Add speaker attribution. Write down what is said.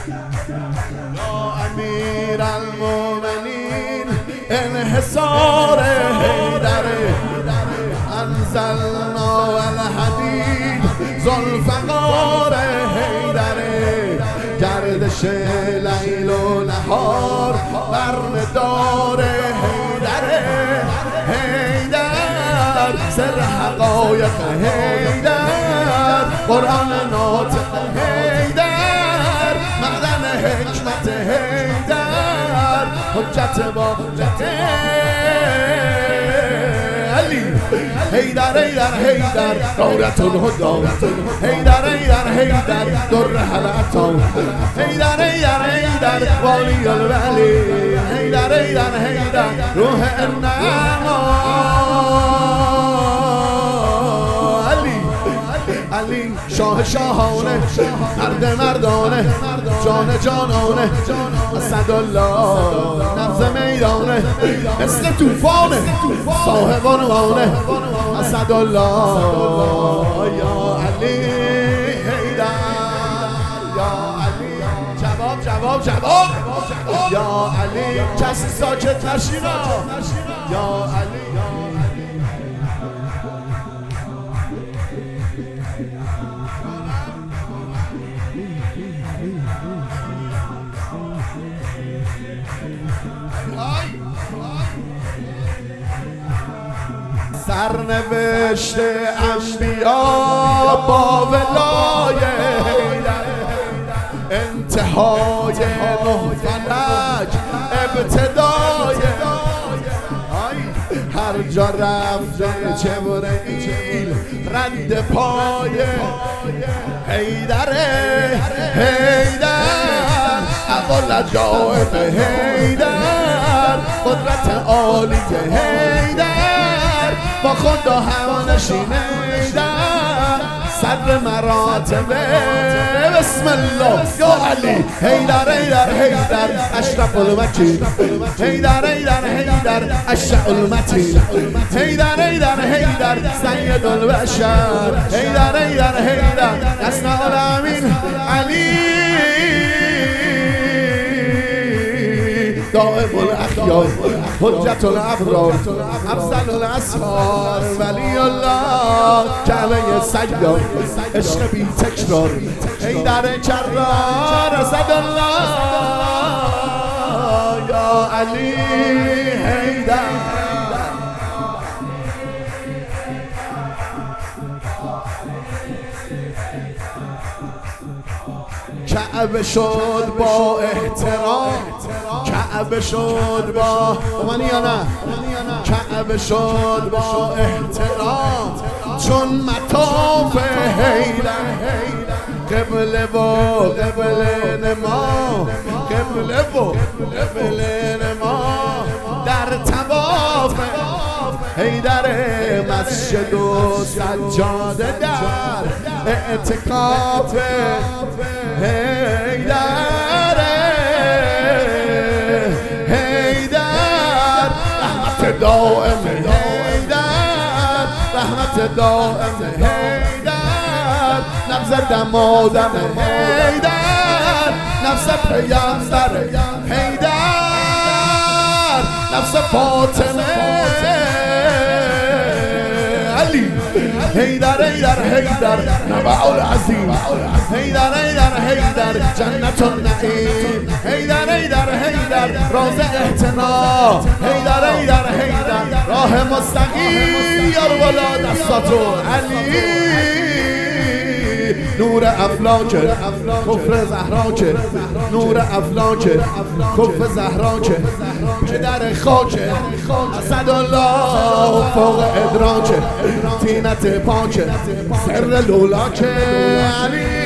Speaker 1: امیر المومنین انحصار حیدره انزلنا الحدید ذوالفقار حیدره گردش لیل و نهار برندار حیدره حیدر سر حقایق حیدر قرآن ناطق حیدر معدن حکمت حیدر حجت با علی حیدر حیدر حیدر دورت الهدى حیدر حیدر حیدر در حلعتا حیدر حیدر حیدر والی الولی حیدر حیدر حیدر روح النعما علی شاه شاهانه مرد مردانه جان جانانه اسدالله نبض میدانه مثل توفانه صاحب عنوانه اسدالله یا علی حیدر یا علی جواب جواب جواب یا علی کسی ساکت نشینا یا علی سرنوشت انبیا با ولای حیدر انتهای نه فلک ابتدای هر جا رفته جبرئیل رد پای حیدر حیدر اول جایب حیدر قدرت عالی حیدر با خود و همانشین حیدر صدر مراتبه بسم الله یا علی حیدر حیدر حیدر اشرف المکین حیدر حیدر حیدر اشع المتین حیدر حیدر حیدر سید البشر حیدر حیدر حیدر اسمع الامین علی دائم الاخیار حجت الابرار افضل الاصحاب ولی الله کعبه سیار عشق بی تکرار حیدر کرار اسدالله یا علی حیدر کعبه شد با احترام کعبه شد با منی یا نه کعبه شد با احترام چون مطاف حیدر قبله و قبله نما قبله و قبله نما در طواف حیدر مسجد و سجاده در اعتکاف حیدر حیدر رحمت دائم حیدر رحمت دائم حیدر نبض دم آدم حیدر نفس پیامبر حیدر نفس فاطمه علی حیدر حیدر حیدر نبع العظیم حیدر حیدر حیدر جنت النعیم حیدر حیدر حیدر راز احتنا حیدر حیدر حیدر راه مستقیم یار بالا دستاتو علی نور افلاک کفر زهراک نور افلاک کفر زهراک پدر خاک اسدالله فوق ادراک تینت پاک سر لولاک علی